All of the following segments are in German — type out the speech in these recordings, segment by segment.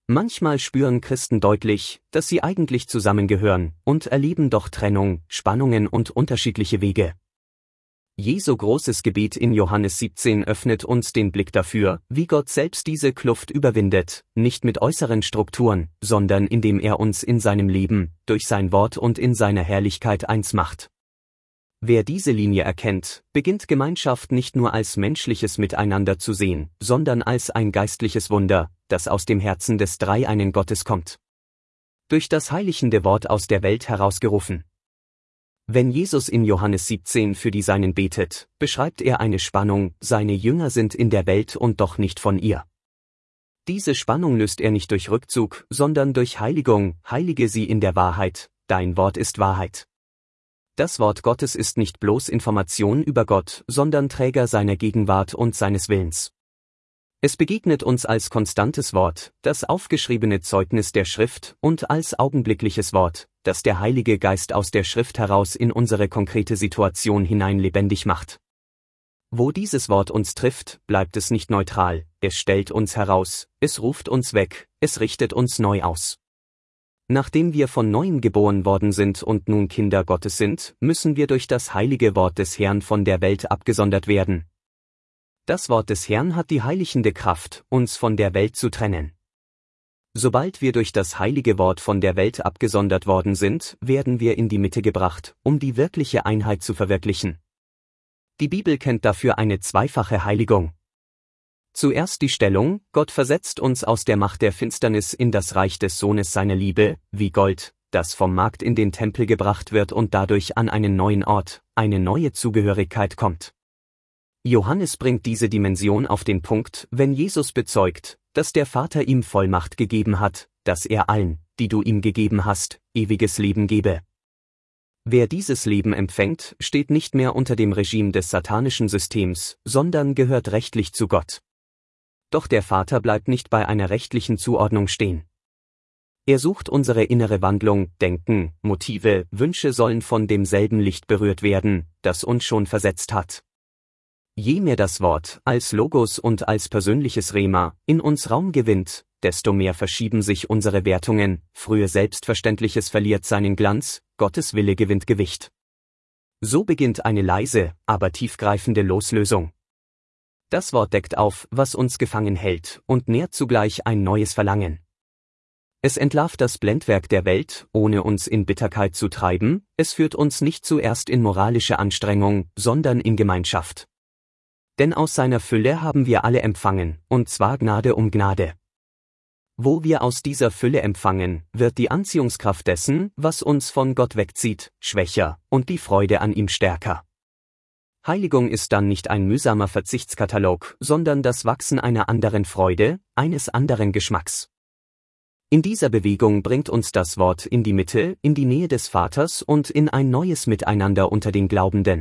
Manchmal spüren Christen deutlich, dass sie eigentlich zusammengehören und erleben doch Trennung, Spannungen und unterschiedliche Wege. Jesu großes Gebet in Johannes 17 öffnet uns den Blick dafür, wie Gott selbst diese Kluft überwindet, nicht mit äußeren Strukturen, sondern indem er uns in seinem Leben, durch sein Wort und in seiner Herrlichkeit eins macht. Wer diese Linie erkennt, beginnt Gemeinschaft nicht nur als menschliches Miteinander zu sehen, sondern als ein geistliches Wunder, das aus dem Herzen des dreieinen Gottes kommt. Durch das heiligende Wort aus der Welt herausgerufen. Wenn Jesus in Johannes 17 für die Seinen betet, beschreibt er eine Spannung, seine Jünger sind in der Welt und doch nicht von ihr. Diese Spannung löst er nicht durch Rückzug, sondern durch Heiligung, heilige sie in der Wahrheit, dein Wort ist Wahrheit. Das Wort Gottes ist nicht bloß Information über Gott, sondern Träger seiner Gegenwart und seines Willens. Es begegnet uns als konstantes Wort, das aufgeschriebene Zeugnis der Schrift und als augenblickliches Wort, das der Heilige Geist aus der Schrift heraus in unsere konkrete Situation hinein lebendig macht. Wo dieses Wort uns trifft, bleibt es nicht neutral, es stellt uns heraus, es ruft uns weg, es richtet uns neu aus. Nachdem wir von Neuem geboren worden sind und nun Kinder Gottes sind, müssen wir durch das heilige Wort des Herrn von der Welt abgesondert werden. Das Wort des Herrn hat die heilichende Kraft, uns von der Welt zu trennen. Sobald wir durch das heilige Wort von der Welt abgesondert worden sind, werden wir in die Mitte gebracht, um die wirkliche Einheit zu verwirklichen. Die Bibel kennt dafür eine zweifache Heiligung. Zuerst die Stellung, Gott versetzt uns aus der Macht der Finsternis in das Reich des Sohnes seiner Liebe, wie Gold, das vom Markt in den Tempel gebracht wird und dadurch an einen neuen Ort, eine neue Zugehörigkeit kommt. Johannes bringt diese Dimension auf den Punkt, wenn Jesus bezeugt, dass der Vater ihm Vollmacht gegeben hat, dass er allen, die du ihm gegeben hast, ewiges Leben gebe. Wer dieses Leben empfängt, steht nicht mehr unter dem Regime des satanischen Systems, sondern gehört rechtlich zu Gott. Doch der Vater bleibt nicht bei einer rechtlichen Zuordnung stehen. Er sucht unsere innere Wandlung, Denken, Motive, Wünsche sollen von demselben Licht berührt werden, das uns schon versetzt hat. Je mehr das Wort, als Logos und als persönliches Rema, in uns Raum gewinnt, desto mehr verschieben sich unsere Wertungen, früher Selbstverständliches verliert seinen Glanz, Gottes Wille gewinnt Gewicht. So beginnt eine leise, aber tiefgreifende Loslösung. Das Wort deckt auf, was uns gefangen hält, und nährt zugleich ein neues Verlangen. Es entlarvt das Blendwerk der Welt, ohne uns in Bitterkeit zu treiben, es führt uns nicht zuerst in moralische Anstrengung, sondern in Gemeinschaft. Denn aus seiner Fülle haben wir alle empfangen, und zwar Gnade um Gnade. Wo wir aus dieser Fülle empfangen, wird die Anziehungskraft dessen, was uns von Gott wegzieht, schwächer, und die Freude an ihm stärker. Heiligung ist dann nicht ein mühsamer Verzichtskatalog, sondern das Wachsen einer anderen Freude, eines anderen Geschmacks. In dieser Bewegung bringt uns das Wort in die Mitte, in die Nähe des Vaters und in ein neues Miteinander unter den Glaubenden.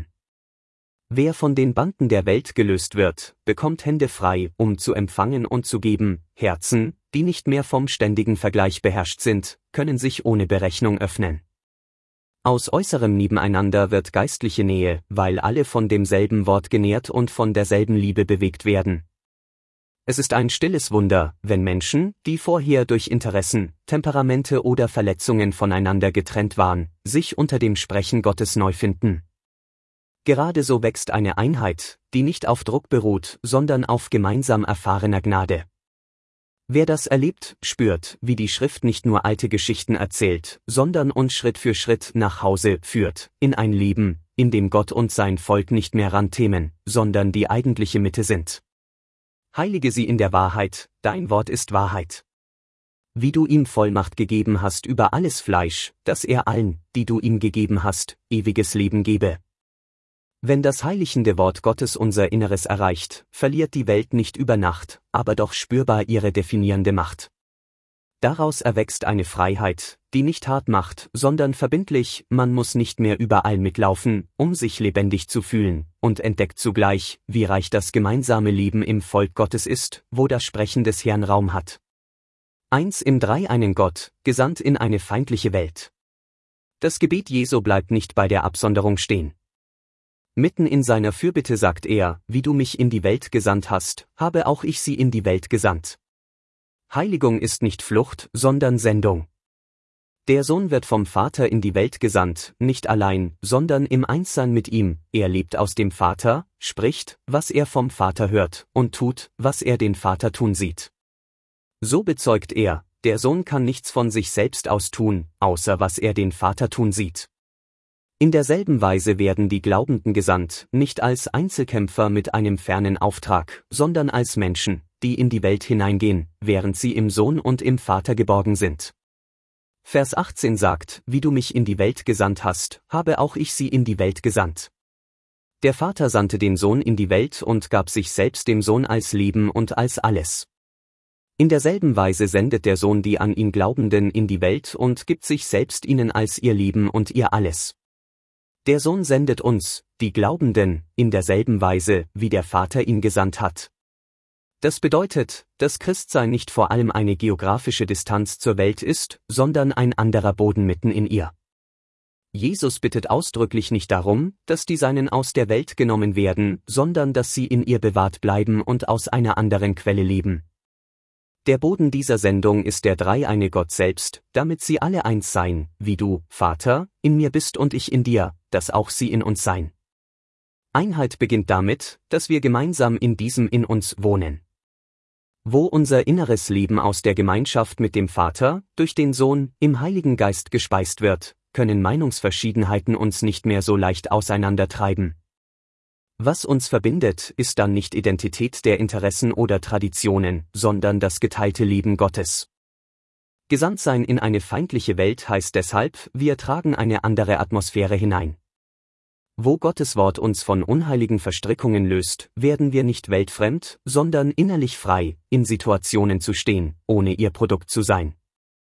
Wer von den Banden der Welt gelöst wird, bekommt Hände frei, um zu empfangen und zu geben, Herzen, die nicht mehr vom ständigen Vergleich beherrscht sind, können sich ohne Berechnung öffnen. Aus äußerem Nebeneinander wird geistliche Nähe, weil alle von demselben Wort genährt und von derselben Liebe bewegt werden. Es ist ein stilles Wunder, wenn Menschen, die vorher durch Interessen, Temperamente oder Verletzungen voneinander getrennt waren, sich unter dem Sprechen Gottes neu finden. Gerade so wächst eine Einheit, die nicht auf Druck beruht, sondern auf gemeinsam erfahrener Gnade. Wer das erlebt, spürt, wie die Schrift nicht nur alte Geschichten erzählt, sondern uns Schritt für Schritt nach Hause führt, in ein Leben, in dem Gott und sein Volk nicht mehr Randthemen, sondern die eigentliche Mitte sind. Heilige sie in der Wahrheit, dein Wort ist Wahrheit. Wie du ihm Vollmacht gegeben hast über alles Fleisch, dass er allen, die du ihm gegeben hast, ewiges Leben gebe. Wenn das heiligende Wort Gottes unser Inneres erreicht, verliert die Welt nicht über Nacht, aber doch spürbar ihre definierende Macht. Daraus erwächst eine Freiheit, die nicht hart macht, sondern verbindlich, man muss nicht mehr überall mitlaufen, um sich lebendig zu fühlen, und entdeckt zugleich, wie reich das gemeinsame Leben im Volk Gottes ist, wo das Sprechen des Herrn Raum hat. Eins im dreieinen Gott, gesandt in eine feindliche Welt. Das Gebet Jesu bleibt nicht bei der Absonderung stehen. Mitten in seiner Fürbitte sagt er, wie du mich in die Welt gesandt hast, habe auch ich sie in die Welt gesandt. Heiligung ist nicht Flucht, sondern Sendung. Der Sohn wird vom Vater in die Welt gesandt, nicht allein, sondern im Einssein mit ihm. Er lebt aus dem Vater, spricht, was er vom Vater hört, und tut, was er den Vater tun sieht. So bezeugt er, der Sohn kann nichts von sich selbst aus tun, außer was er den Vater tun sieht. In derselben Weise werden die Glaubenden gesandt, nicht als Einzelkämpfer mit einem fernen Auftrag, sondern als Menschen, die in die Welt hineingehen, während sie im Sohn und im Vater geborgen sind. Vers 18 sagt, wie du mich in die Welt gesandt hast, habe auch ich sie in die Welt gesandt. Der Vater sandte den Sohn in die Welt und gab sich selbst dem Sohn als Leben und als alles. In derselben Weise sendet der Sohn die an ihn Glaubenden in die Welt und gibt sich selbst ihnen als ihr Leben und ihr alles. Der Sohn sendet uns, die Glaubenden, in derselben Weise, wie der Vater ihn gesandt hat. Das bedeutet, dass Christsein nicht vor allem eine geografische Distanz zur Welt ist, sondern ein anderer Boden mitten in ihr. Jesus bittet ausdrücklich nicht darum, dass die Seinen aus der Welt genommen werden, sondern dass sie in ihr bewahrt bleiben und aus einer anderen Quelle leben. Der Boden dieser Sendung ist der dreieine Gott selbst, damit sie alle eins seien, wie du, Vater, in mir bist und ich in dir, dass auch sie in uns seien. Einheit beginnt damit, dass wir gemeinsam in diesem in uns wohnen. Wo unser inneres Leben aus der Gemeinschaft mit dem Vater, durch den Sohn, im Heiligen Geist gespeist wird, können Meinungsverschiedenheiten uns nicht mehr so leicht auseinandertreiben. Was uns verbindet, ist dann nicht Identität der Interessen oder Traditionen, sondern das geteilte Leben Gottes. Gesandtsein in eine feindliche Welt heißt deshalb, wir tragen eine andere Atmosphäre hinein. Wo Gottes Wort uns von unheiligen Verstrickungen löst, werden wir nicht weltfremd, sondern innerlich frei, in Situationen zu stehen, ohne ihr Produkt zu sein.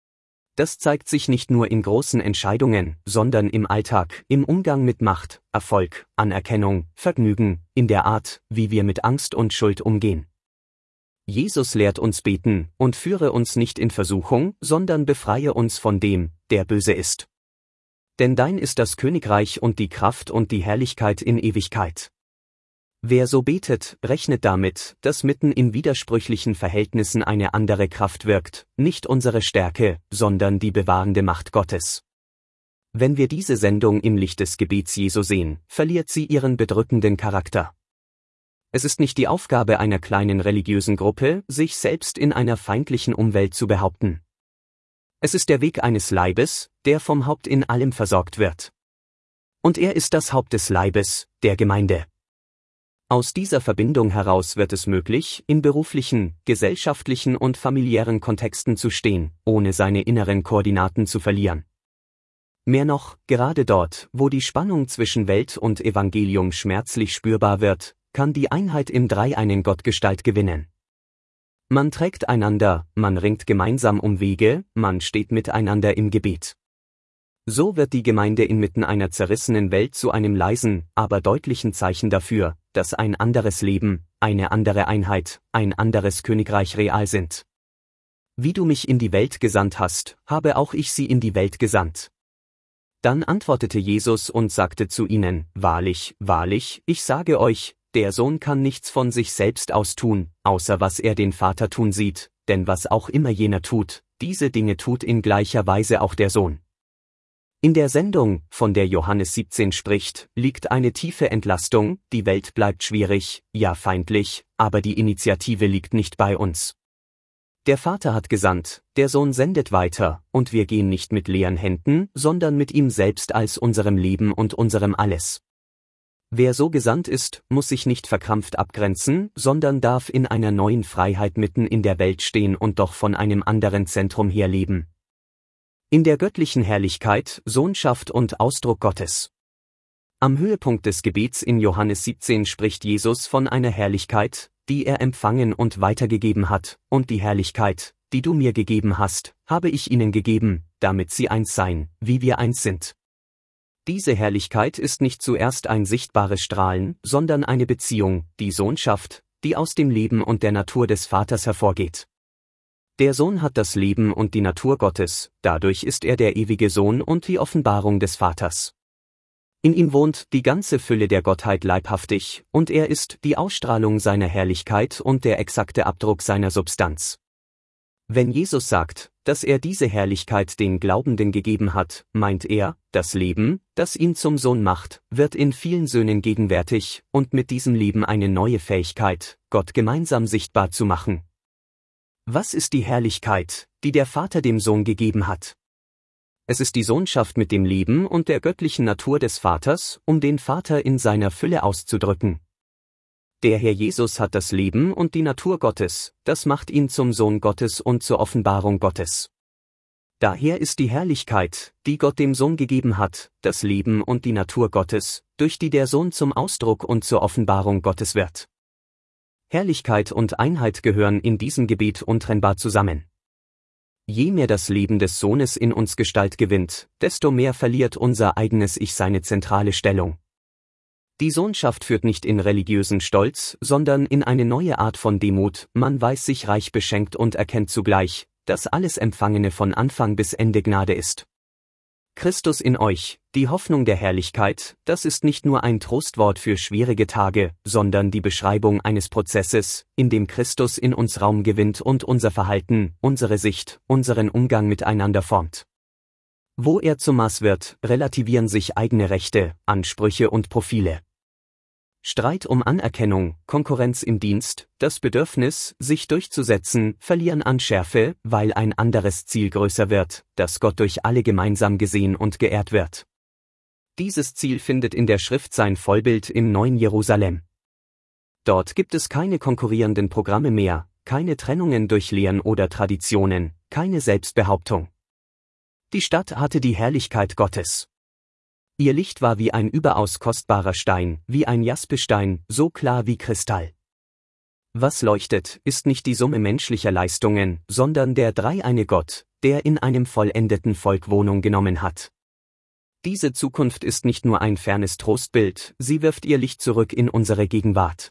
Das zeigt sich nicht nur in großen Entscheidungen, sondern im Alltag, im Umgang mit Macht, Erfolg, Anerkennung, Vergnügen, in der Art, wie wir mit Angst und Schuld umgehen. Jesus lehrt uns beten, und führe uns nicht in Versuchung, sondern befreie uns von dem, der böse ist. Denn dein ist das Königreich und die Kraft und die Herrlichkeit in Ewigkeit. Wer so betet, rechnet damit, dass mitten in widersprüchlichen Verhältnissen eine andere Kraft wirkt, nicht unsere Stärke, sondern die bewahrende Macht Gottes. Wenn wir diese Sendung im Licht des Gebets Jesu sehen, verliert sie ihren bedrückenden Charakter. Es ist nicht die Aufgabe einer kleinen religiösen Gruppe, sich selbst in einer feindlichen Umwelt zu behaupten. Es ist der Weg eines Leibes, der vom Haupt in allem versorgt wird. Und er ist das Haupt des Leibes, der Gemeinde. Aus dieser Verbindung heraus wird es möglich, in beruflichen, gesellschaftlichen und familiären Kontexten zu stehen, ohne seine inneren Koordinaten zu verlieren. Mehr noch, gerade dort, wo die Spannung zwischen Welt und Evangelium schmerzlich spürbar wird, kann die Einheit im dreieinen Gottgestalt gewinnen. Man trägt einander, man ringt gemeinsam um Wege, man steht miteinander im Gebet. So wird die Gemeinde inmitten einer zerrissenen Welt zu einem leisen, aber deutlichen Zeichen dafür, dass ein anderes Leben, eine andere Einheit, ein anderes Königreich real sind. Wie du mich in die Welt gesandt hast, habe auch ich sie in die Welt gesandt. Dann antwortete Jesus und sagte zu ihnen, wahrlich, wahrlich, ich sage euch, der Sohn kann nichts von sich selbst aus tun, außer was er den Vater tun sieht, denn was auch immer jener tut, diese Dinge tut in gleicher Weise auch der Sohn. In der Sendung, von der Johannes 17 spricht, liegt eine tiefe Entlastung, die Welt bleibt schwierig, ja feindlich, aber die Initiative liegt nicht bei uns. Der Vater hat gesandt, der Sohn sendet weiter, und wir gehen nicht mit leeren Händen, sondern mit ihm selbst als unserem Leben und unserem Alles. Wer so gesandt ist, muss sich nicht verkrampft abgrenzen, sondern darf in einer neuen Freiheit mitten in der Welt stehen und doch von einem anderen Zentrum her leben. In der göttlichen Herrlichkeit, Sohnschaft und Ausdruck Gottes. Am Höhepunkt des Gebets in Johannes 17 spricht Jesus von einer Herrlichkeit, die er empfangen und weitergegeben hat, und die Herrlichkeit, die du mir gegeben hast, habe ich ihnen gegeben, damit sie eins seien, wie wir eins sind. Diese Herrlichkeit ist nicht zuerst ein sichtbares Strahlen, sondern eine Beziehung, die Sohnschaft, die aus dem Leben und der Natur des Vaters hervorgeht. Der Sohn hat das Leben und die Natur Gottes, dadurch ist er der ewige Sohn und die Offenbarung des Vaters. In ihm wohnt die ganze Fülle der Gottheit leibhaftig, und er ist die Ausstrahlung seiner Herrlichkeit und der exakte Abdruck seiner Substanz. Wenn Jesus sagt, dass er diese Herrlichkeit den Glaubenden gegeben hat, meint er, das Leben, das ihn zum Sohn macht, wird in vielen Söhnen gegenwärtig und mit diesem Leben eine neue Fähigkeit, Gott gemeinsam sichtbar zu machen. Was ist die Herrlichkeit, die der Vater dem Sohn gegeben hat? Es ist die Sohnschaft mit dem Leben und der göttlichen Natur des Vaters, um den Vater in seiner Fülle auszudrücken. Der Herr Jesus hat das Leben und die Natur Gottes, das macht ihn zum Sohn Gottes und zur Offenbarung Gottes. Daher ist die Herrlichkeit, die Gott dem Sohn gegeben hat, das Leben und die Natur Gottes, durch die der Sohn zum Ausdruck und zur Offenbarung Gottes wird. Herrlichkeit und Einheit gehören in diesem Gebet untrennbar zusammen. Je mehr das Leben des Sohnes in uns Gestalt gewinnt, desto mehr verliert unser eigenes Ich seine zentrale Stellung. Die Sohnschaft führt nicht in religiösen Stolz, sondern in eine neue Art von Demut, man weiß sich reich beschenkt und erkennt zugleich, dass alles Empfangene von Anfang bis Ende Gnade ist. Christus in euch, die Hoffnung der Herrlichkeit, das ist nicht nur ein Trostwort für schwierige Tage, sondern die Beschreibung eines Prozesses, in dem Christus in uns Raum gewinnt und unser Verhalten, unsere Sicht, unseren Umgang miteinander formt. Wo er zum Maß wird, relativieren sich eigene Rechte, Ansprüche und Profile. Streit um Anerkennung, Konkurrenz im Dienst, das Bedürfnis, sich durchzusetzen, verlieren an Schärfe, weil ein anderes Ziel größer wird, das Gott durch alle gemeinsam gesehen und geehrt wird. Dieses Ziel findet in der Schrift sein Vollbild im neuen Jerusalem. Dort gibt es keine konkurrierenden Programme mehr, keine Trennungen durch Lehren oder Traditionen, keine Selbstbehauptung. Die Stadt hatte die Herrlichkeit Gottes. Ihr Licht war wie ein überaus kostbarer Stein, wie ein Jaspisstein, so klar wie Kristall. Was leuchtet, ist nicht die Summe menschlicher Leistungen, sondern der dreieine Gott, der in einem vollendeten Volk Wohnung genommen hat. Diese Zukunft ist nicht nur ein fernes Trostbild, sie wirft ihr Licht zurück in unsere Gegenwart.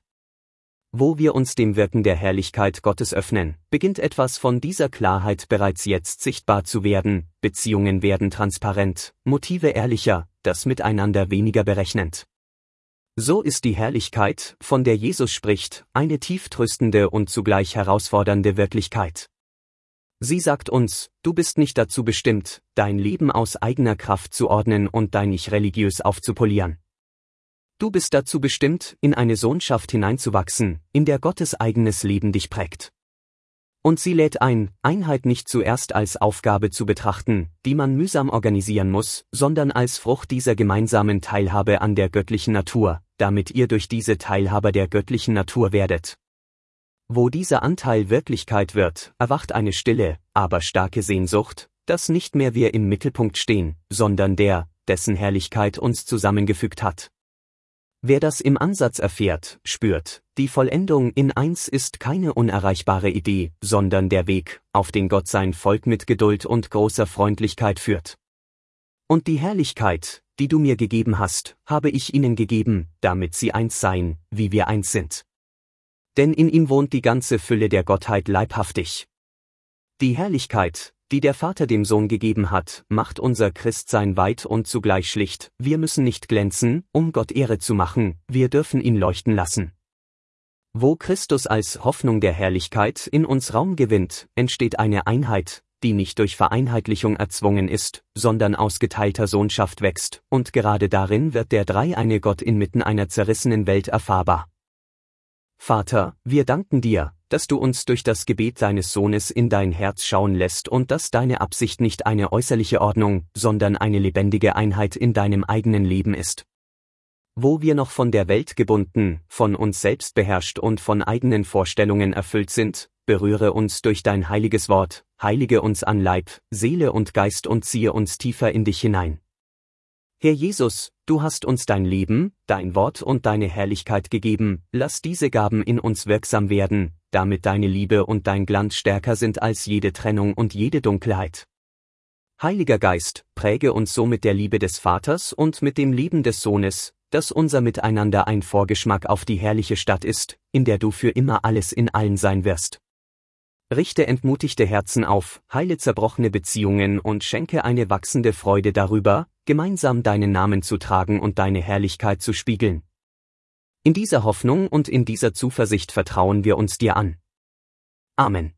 Wo wir uns dem Wirken der Herrlichkeit Gottes öffnen, beginnt etwas von dieser Klarheit bereits jetzt sichtbar zu werden, Beziehungen werden transparent, Motive ehrlicher, das Miteinander weniger berechnend. So ist die Herrlichkeit, von der Jesus spricht, eine tief tröstende und zugleich herausfordernde Wirklichkeit. Sie sagt uns, du bist nicht dazu bestimmt, dein Leben aus eigener Kraft zu ordnen und dein Ich religiös aufzupolieren. Du bist dazu bestimmt, in eine Sohnschaft hineinzuwachsen, in der Gottes eigenes Leben dich prägt. Und sie lädt ein, Einheit nicht zuerst als Aufgabe zu betrachten, die man mühsam organisieren muss, sondern als Frucht dieser gemeinsamen Teilhabe an der göttlichen Natur, damit ihr durch diese Teilhaber der göttlichen Natur werdet. Wo dieser Anteil Wirklichkeit wird, erwacht eine stille, aber starke Sehnsucht, dass nicht mehr wir im Mittelpunkt stehen, sondern der, dessen Herrlichkeit uns zusammengefügt hat. Wer das im Ansatz erfährt, spürt, die Vollendung in eins ist keine unerreichbare Idee, sondern der Weg, auf den Gott sein Volk mit Geduld und großer Freundlichkeit führt. Und die Herrlichkeit, die du mir gegeben hast, habe ich ihnen gegeben, damit sie eins seien, wie wir eins sind. Denn in ihm wohnt die ganze Fülle der Gottheit leibhaftig. Die Herrlichkeit, die der Vater dem Sohn gegeben hat, macht unser Christsein weit und zugleich schlicht, wir müssen nicht glänzen, um Gott Ehre zu machen, wir dürfen ihn leuchten lassen. Wo Christus als Hoffnung der Herrlichkeit in uns Raum gewinnt, entsteht eine Einheit, die nicht durch Vereinheitlichung erzwungen ist, sondern aus geteilter Sohnschaft wächst, und gerade darin wird der dreieine Gott inmitten einer zerrissenen Welt erfahrbar. Vater, wir danken dir, dass du uns durch das Gebet deines Sohnes in dein Herz schauen lässt und dass deine Absicht nicht eine äußerliche Ordnung, sondern eine lebendige Einheit in deinem eigenen Leben ist. Wo wir noch von der Welt gebunden, von uns selbst beherrscht und von eigenen Vorstellungen erfüllt sind, berühre uns durch dein heiliges Wort, heilige uns an Leib, Seele und Geist und ziehe uns tiefer in dich hinein. Herr Jesus, du hast uns dein Leben, dein Wort und deine Herrlichkeit gegeben, lass diese Gaben in uns wirksam werden, damit deine Liebe und dein Glanz stärker sind als jede Trennung und jede Dunkelheit. Heiliger Geist, präge uns so mit der Liebe des Vaters und mit dem Leben des Sohnes, dass unser Miteinander ein Vorgeschmack auf die herrliche Stadt ist, in der du für immer alles in allen sein wirst. Richte entmutigte Herzen auf, heile zerbrochene Beziehungen und schenke eine wachsende Freude darüber, gemeinsam deinen Namen zu tragen und deine Herrlichkeit zu spiegeln. In dieser Hoffnung und in dieser Zuversicht vertrauen wir uns dir an. Amen.